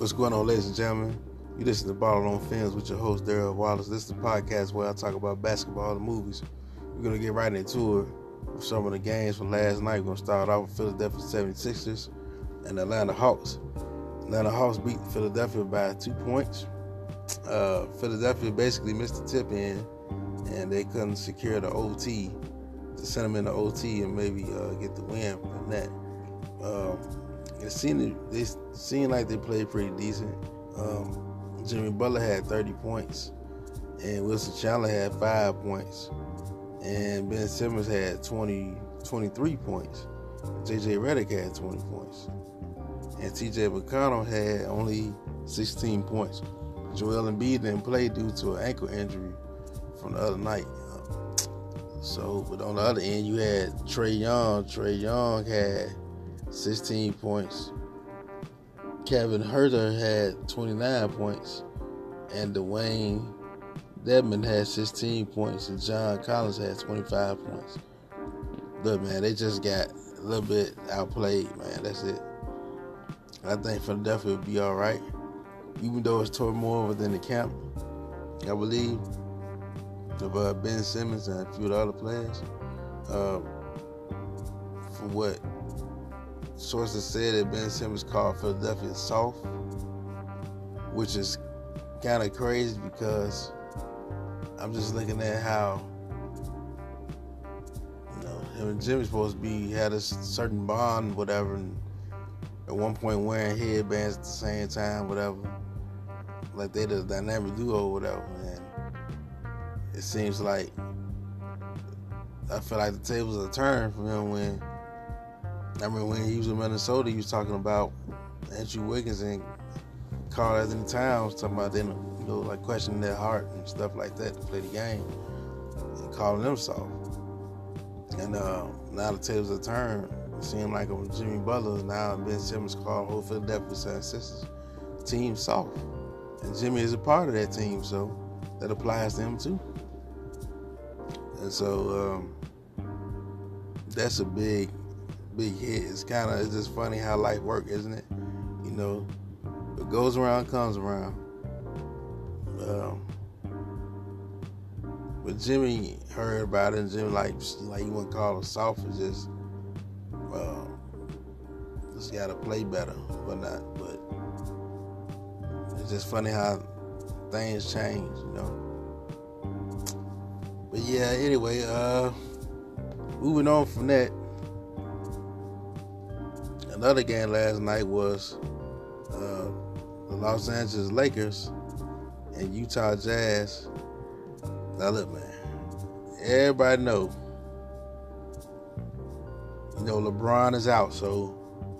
What's going on, ladies and gentlemen? You listen to Ball on Films with your host, Daryl Wallace. This is the podcast where I talk about basketball and movies. We're going to get right into it with some of the games from last night. We're going to start off with Philadelphia 76ers and Atlanta Hawks. Atlanta Hawks beat Philadelphia by 2 points. Philadelphia basically missed the tip in, and they couldn't secure the OT, to send them in the OT and maybe get the win from that. It seemed like they played pretty decent. Jimmy Butler had 30 points, and Wilson Chandler had 5 points, and Ben Simmons had 23 points. J.J. Redick had 20 points, and T.J. McConnell had only 16 points. Joel Embiid didn't play due to an ankle injury from the other night. But on the other end, you had Trae Young. Trae Young had 16 points. Kevin Huerter had 29 points. And Dwayne Dedmon had 16 points. And John Collins had 25 points. Look, man, they just got a little bit outplayed, man. That's it. I think Philadelphia will be all right. Even though it's turmoil within the camp, I believe, of Ben Simmons and a few of the other players. From what sources said, that Ben Simmons called Philadelphia soft, which is kind of crazy because I'm just looking at how, him and Jimmy's supposed to had a certain bond, whatever, and at one point wearing headbands at the same time, whatever. Like they the dynamic duo or whatever, man. It seems like I feel like the tables are turned for him when he was in Minnesota, he was talking about Andrew Wiggins and Karl Anthony Towns, talking about them, like questioning their heart and stuff like that to play the game and calling them soft. And now the tables are turned. It seems like Jimmy Butler now and Ben Simmons called whole Philadelphia 76ers team soft. And Jimmy is a part of that team, so that applies to him too. And so that's a big hit. It's just funny how life works, isn't it? What goes around comes around. But Jimmy heard about it, and Jimmy like you wouldn't call him soft. It's just gotta play better, but it's just funny how things change, But yeah, anyway, moving on from that, another game last night was the Los Angeles Lakers and Utah Jazz. Now look, man, everybody know, LeBron is out, so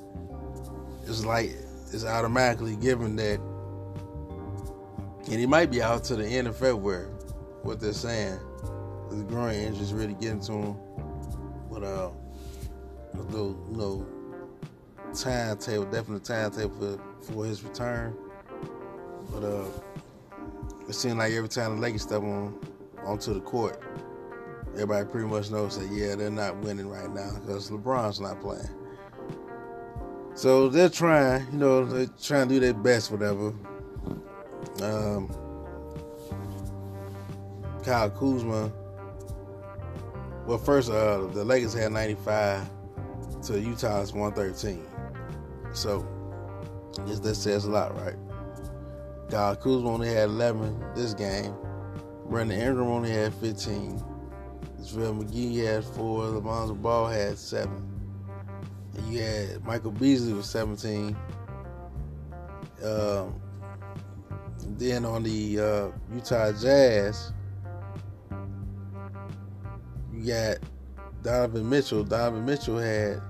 it's automatically given that, and he might be out to the end of February. What they're saying, the groin injury is really getting to him. But a little, timetable, definite timetable for his return. But it seems like every time the Lakers step onto the court, everybody pretty much knows that they're not winning right now because LeBron's not playing. So they're trying, to do their best, whatever. Kyle Kuzma. Well, first, the Lakers had 95 to Utah's 113. So, I guess that says a lot, right? Kyle Kuzma only had 11 this game. Brandon Ingram only had 15. JaVale McGee had 4. Lonzo Ball had 7. And you had Michael Beasley with 17. Then on the Utah Jazz, you got Donovan Mitchell. Donovan Mitchell had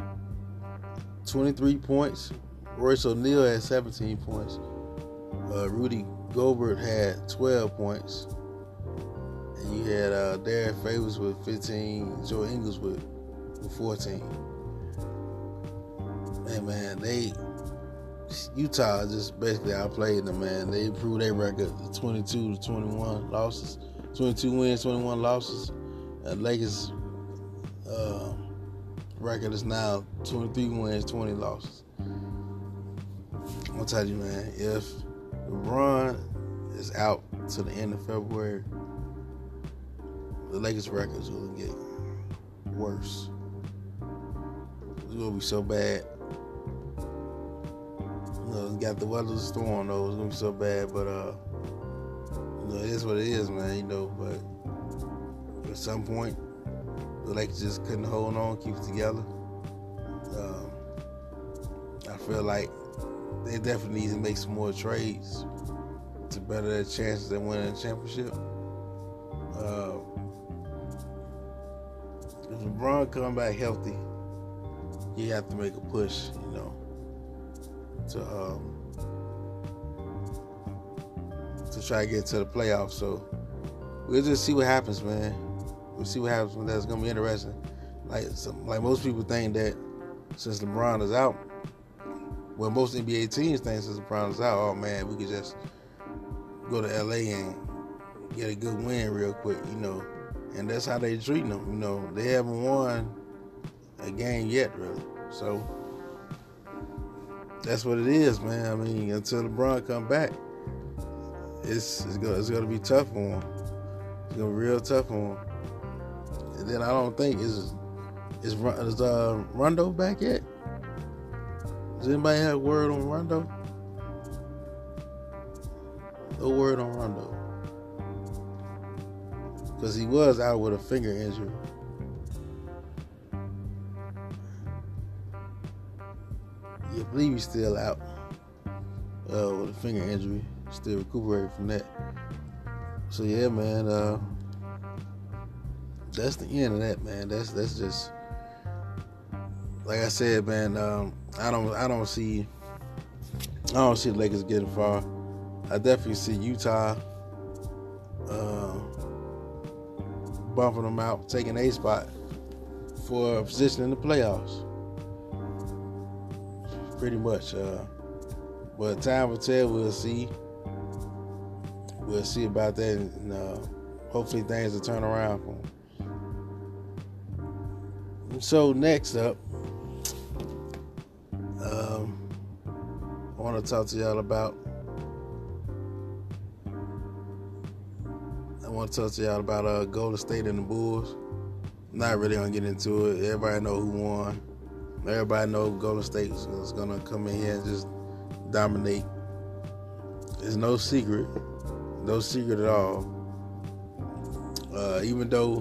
23 points. Royce O'Neal had 17 points. Rudy Gobert had 12 points. And you had Derek Favors with 15. Joe Ingles with 14. And man, Utah just basically outplayed them, man. They improved their record to 22 to 21 losses. 22 wins, 21 losses. Lakers record is now 23 wins, 20 losses. I'm gonna tell you, man, if LeBron is out to the end of February, the Lakers records will get worse. It's gonna be so bad. You got the weather storm though. It's gonna be so bad, but it is what it is, man. But at some point, the Lakers just couldn't hold on, keep it together. I feel like they definitely need to make some more trades to better their chances of winning a championship. If LeBron come back healthy, you have to make a push, to try to get to the playoffs. So we'll just see what happens, man. We'll see what happens. That's gonna be interesting. Like most people think that since LeBron is out, well, most NBA teams think since LeBron is out, oh man, we could just go to LA and get a good win real quick, And that's how they treating them, They haven't won a game yet, really. So that's what it is, man. I mean, until LeBron come back, it's gonna be tough for him. It's gonna be real tough for him. And then I don't think is Rondo back yet? Does anybody have word on Rondo? No word on Rondo. Because he was out with a finger injury. I believe he's still out with a finger injury. Still recuperating from that. So yeah, man. That's the end of that, man. That's just like I said, man. I don't see the Lakers getting far. I definitely see Utah bumping them out, taking a spot for a position in the playoffs. Pretty much. But time will tell. We'll see. We'll see about that, and hopefully things will turn around for them. So next up, I want to talk to y'all about. Golden State and the Bulls. Not really gonna get into it. Everybody know who won. Everybody know Golden State is gonna come in here and just dominate. There's no secret at all. Even though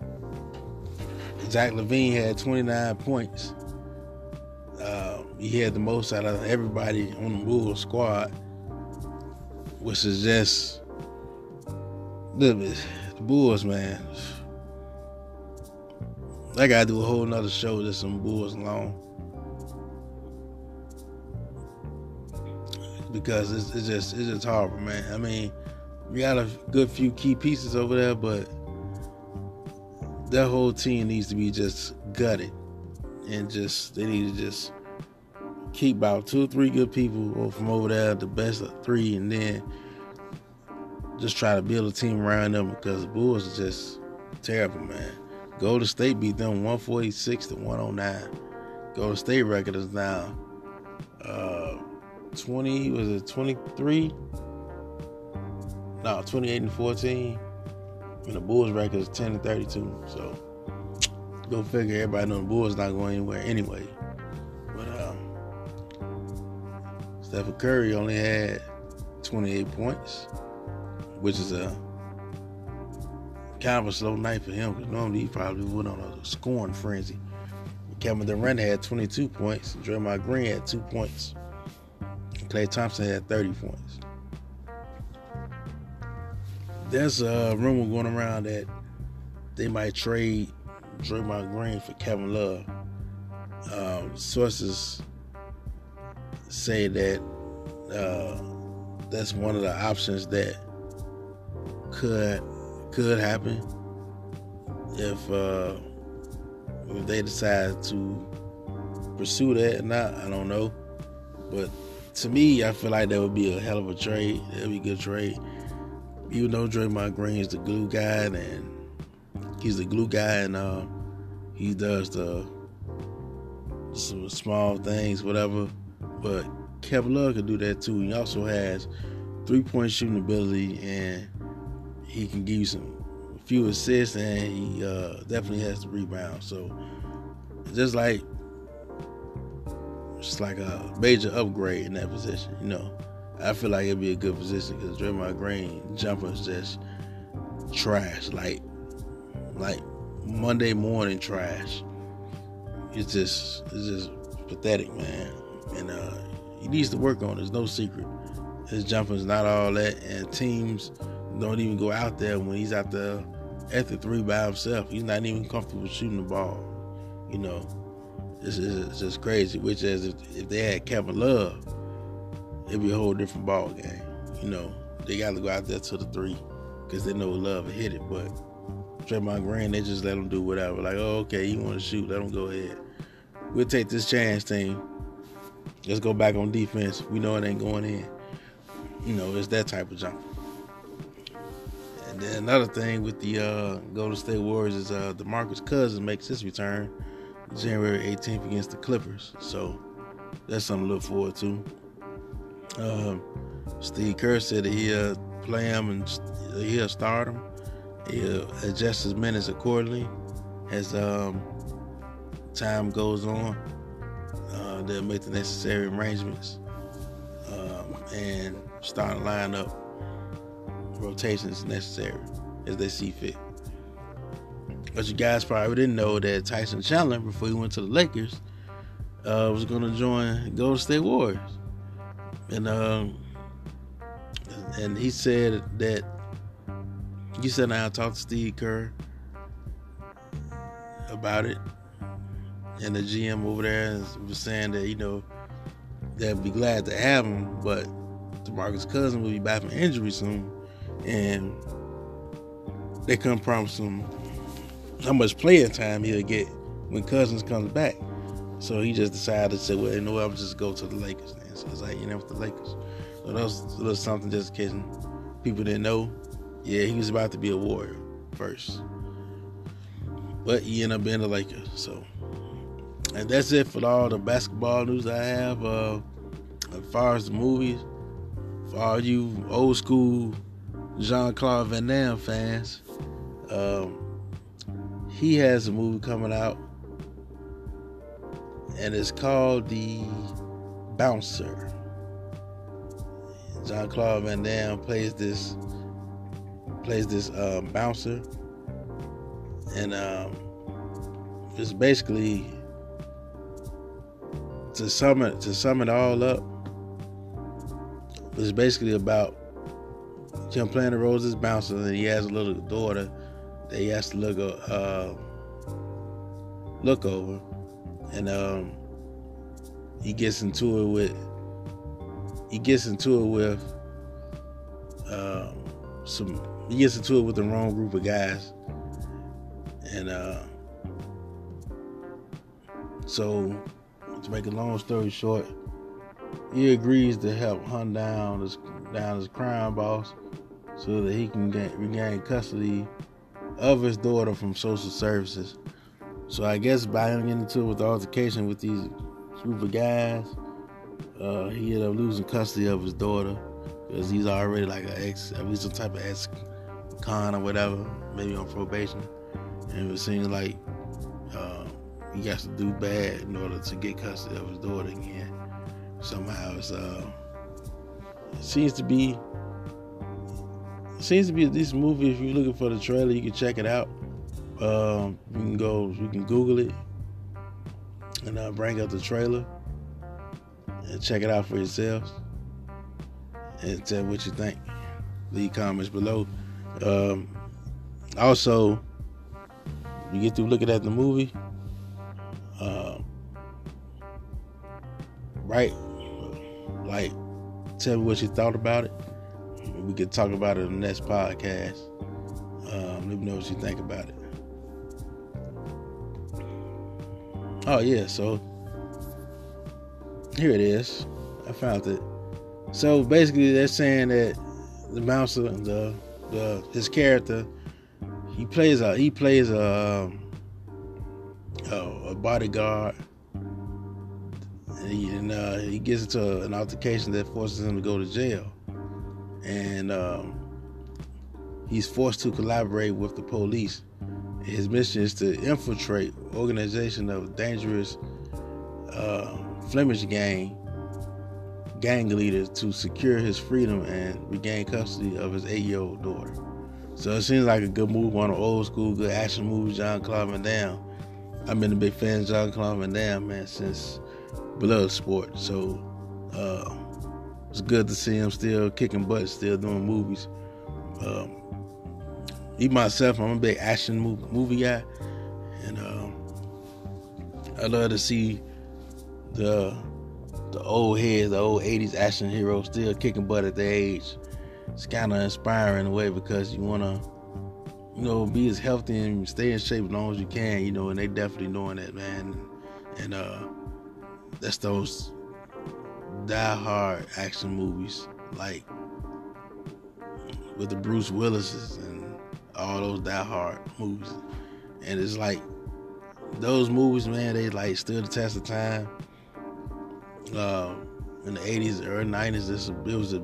Zach LaVine had 29 points, he had the most out of everybody on the Bulls squad, which is just the Bulls, man. I gotta do a whole nother show just some Bulls alone, because it's just horrible, man. I mean, we got a good few key pieces over there, but that whole team needs to be just gutted, and they need to just keep about 2 or 3 good people from over there, the best of 3, and then just try to build a team around them, because the Bulls are just terrible, man. Golden State beat them 146-109. Golden State record is now 23? No, 28-14. And the Bulls record is 10-32. So go figure. Everybody know the Bulls not going anywhere anyway. But Stephen Curry only had 28 points, which is kind of a slow night for him, because normally he probably would on a scoring frenzy. Kevin Durant had 22 points. Draymond Green had 2 points. Klay Thompson had 30 points. There's a rumor going around that they might trade Draymond Green for Kevin Love. Sources say that that's one of the options that could happen if they decide to pursue that or not. I don't know, but to me, I feel like that would be a hell of a trade. That would be a good trade. Even though Draymond Green is the glue guy, and he does some small things, whatever. But Kevin Love can do that too. He also has 3-point shooting ability, and he can give you a few assists, and he definitely has the rebound. So just like a major upgrade in that position. I feel like it'd be a good position because Draymond Green jumper is just trash, like Monday morning trash. It's just pathetic, man. And he needs to work on it. There's no secret. His jumper's not all that, and teams don't even go out there when he's out there at the 3 by himself. He's not even comfortable shooting the ball. It's just crazy. Which is, if they had Kevin Love, it'd be a whole different ball game. They got to go out there to the 3 because they know Love will hit it. But Draymond Green, they just let him do whatever. Like, oh, okay, you want to shoot, let him go ahead. We'll take this chance, team. Let's go back on defense. We know it ain't going in. It's that type of jump. And then another thing with the Golden State Warriors is DeMarcus Cousins makes his return January 18th against the Clippers. So that's something to look forward to. Steve Kerr said that he'll play him and he'll start him. He'll adjust his minutes accordingly as time goes on. They'll make the necessary arrangements and start line up rotations necessary as they see fit. But you guys probably didn't know that Tyson Chandler, before he went to the Lakers, was going to join Golden State Warriors. And he said that he sat down and talked to Steve Kerr about it. And the GM over there was saying that, they'd be glad to have him, but DeMarcus Cousins will be back from injury soon. And they couldn't promise him how much playing time he'll get when Cousins comes back. So he just decided to say, well, I'll just go to the Lakers then. So it's like, with the Lakers. So that was a little something just in case people didn't know. Yeah, he was about to be a Warrior first. But he ended up being a Laker. So, and that's it for all the basketball news I have. As far as the movies, for all you old school Jean-Claude Van Damme fans, he has a movie coming out, and it's called The Bouncer. Jean-Claude Van Damme plays this bouncer, and it's basically, to sum it all up, it's basically about him playing the role as this bouncer, and he has a little daughter that he has to look over, and he gets into it with the wrong group of guys, and so to make a long story short, he agrees to help hunt down his crime boss so that he can regain custody of his daughter from social services. So I guess by him getting into it with the altercation with these group of guys, he ended up losing custody of his daughter because he's already like at least some type of ex-con or whatever, maybe on probation. And it seems like he has to do bad in order to get custody of his daughter again. Somehow it seems to be a decent movie. If you're looking for the trailer, you can check it out. You can Google it and bring up the trailer and check it out for yourselves and tell what you think. Leave comments below. Also, you get through looking at the movie, like, tell me what you thought about it. We could talk about it in the next podcast. Let me know what you think about it. Oh yeah, so here it is. I found it. So basically, they're saying that the bouncer, his character, he plays a bodyguard, he gets into an altercation that forces him to go to jail, and he's forced to collaborate with the police. His mission is to infiltrate organization of dangerous Flemish gang leaders to secure his freedom and regain custody of his 8-year-old daughter. So it seems like a good move on an old school, good action movie, Jean-Claude Van Damme. I've been a big fan of Jean-Claude Van Damme, man, since Bloodsport. So it's good to see him still kicking butt, still doing movies. Even myself, I'm a big action movie guy, and I love to see the old heads, the old 80s action heroes still kicking butt at their age. It's kind of inspiring in a way, because you want to, be as healthy and stay in shape as long as you can, and they definitely doing that, man. And that's those die-hard action movies, like with the Bruce Willises and all those die-hard movies. And it's like those movies, man, they like stood the test of time. In the 80s, early 90s, it was a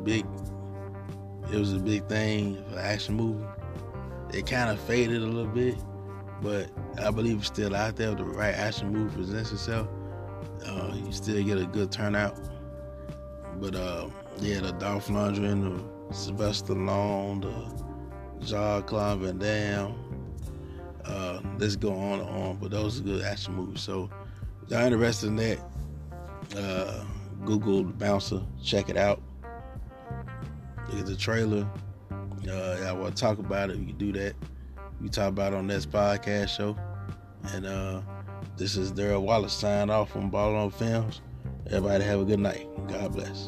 big thing for action movie. It kind of faded a little bit, but I believe it's still out there. If the right action movie presents itself, you still get a good turnout. But the Dolph Lundgren, the Sylvester Stallone, the Jean-Claude Van Damme, let's go on and on. But those are good action movies. So if y'all interested in that, Google The Bouncer, check it out. Look at the trailer. Y'all want to talk about it, we can do that. We talk about it on this podcast show. And this is Daryl Wallace signing off from Ballin' On Films. Everybody have a good night. God bless.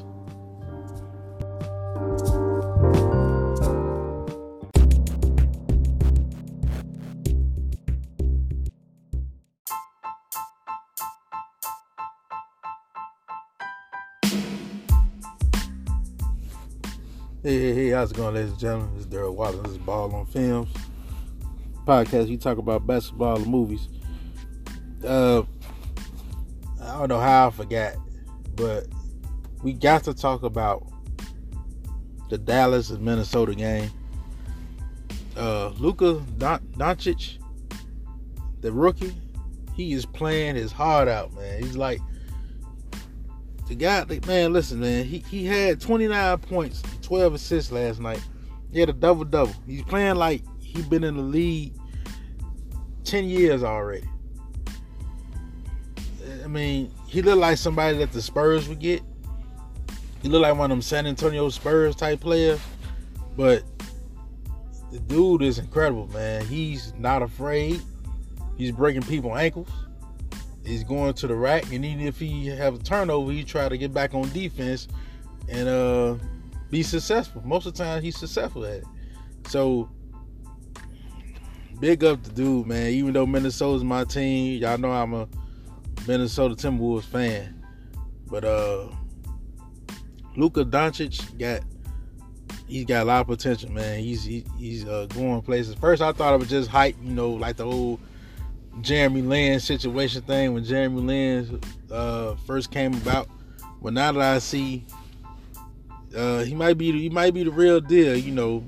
Hey, how's it going, ladies and gentlemen? This is Daryl Wallace. This is Ball on Films podcast. We talk about basketball and movies. I don't know how I forgot, but we got to talk about the Dallas and Minnesota game. Luka Doncic, the rookie, he is playing his heart out, man. He's like, the guy, man, listen, man, he had 29 points, 12 assists last night. He had a double-double. He's playing like he's been in the league 10 years already. I mean, he looked like somebody that the Spurs would get. He looked like one of them San Antonio Spurs type players. But the dude is incredible, man. He's not afraid. He's breaking people's ankles. He's going to the rack, and even if he have a turnover, he try to get back on defense and be successful. Most of the time, he's successful at it. So, big up the dude, man. Even though Minnesota's my team, y'all know I'm a Minnesota Timberwolves fan. But Luka Doncic he's got a lot of potential, man. He's going places. First, I thought it was just hype, like the whole Jeremy Lin situation thing when Jeremy Lin first came about. But now that I see he might be the real deal,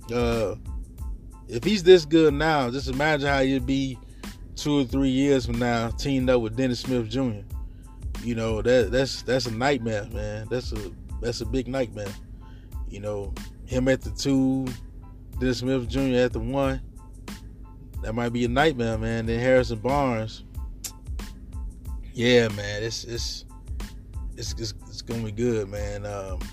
if he's this good now, just imagine how he'd be 2 or 3 years from now, teamed up with Dennis Smith Jr. That's a nightmare, man. That's a big nightmare. Him at the 2, Dennis Smith Jr. at the 1. That might be a nightmare, man. Then Harrison Barnes. Yeah, man. It's gonna be good, man.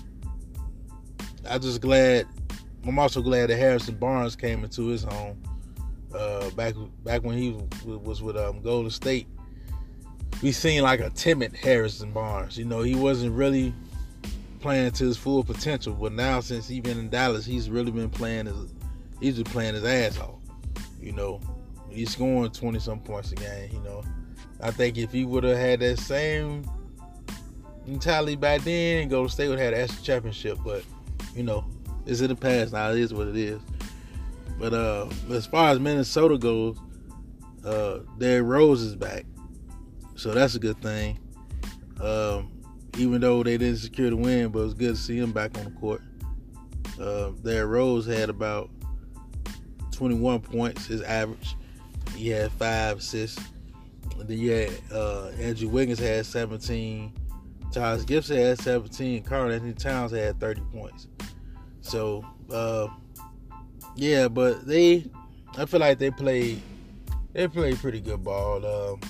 I'm also glad that Harrison Barnes came into his home. Back when he was with Golden State, we seen like a timid Harrison Barnes. He wasn't really playing to his full potential. But now, since he's been in Dallas, he's really been playing his ass off. He's scoring 20-some points a game. I think if he would have had that same mentality back then, Golden State would have had the extra championship. But it's in the past now. It is what it is. But as far as Minnesota goes, Derrick Rose is back, so that's a good thing. Even though they didn't secure the win, but it was good to see him back on the court. Derrick Rose had about 21 points, his average. He had 5 assists. And then you had Andrew Wiggins had 17. Taj Gibson had 17. Karl-Anthony Towns had 30 points. So, yeah, but I feel like they played pretty good ball.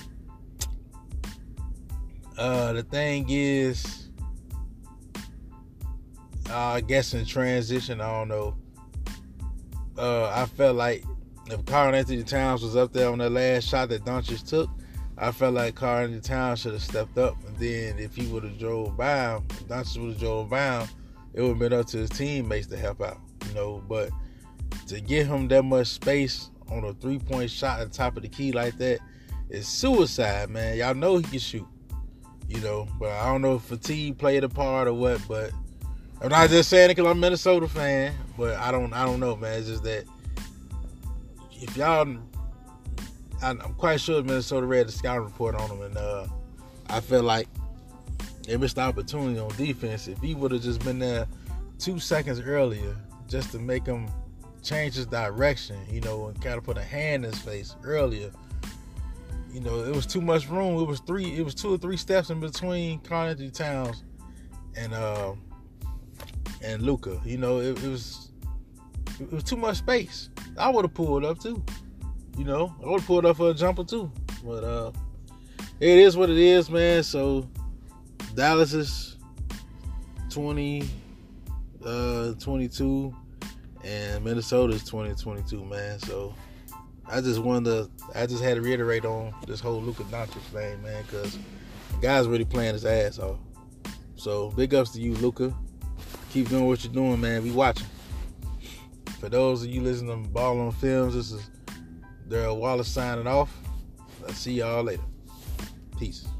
The thing is, I guess in transition, I don't know. I felt like if Karl-Anthony Towns was up there on that last shot that Doncic took, I felt like Karl-Anthony Towns should have stepped up. And then if he would have drove by him, if Doncic would have drove by him, it would have been up to his teammates to help out, But to give him that much space on a 3-point shot at the top of the key like that is suicide, man. Y'all know he can shoot, But I don't know if fatigue played a part or what. But I'm not just saying it because I'm a Minnesota fan. But I don't know, man. It's just that if y'all, I'm quite sure Minnesota read the scouting report on him, and I feel like they missed the opportunity on defense. If he would have just been there 2 seconds earlier, just to make him change his direction, and kind of put a hand in his face earlier. It was too much room. It was 2 or 3 steps in between Karl-Anthony Towns and Luka. It was too much space. I would have pulled up too. I would have pulled up for a jumper too. But it is what it is, man. So Dallas is 20-22, and Minnesota is 20-22, man. So I just had to reiterate on this whole Luka Doncic thing, man, because the guy's really playing his ass off. So big ups to you, Luka. Keep doing what you're doing, man. We watching. For those of you listening to Ball on Films, this is Darrell Wallace signing off. I'll see y'all later. Peace.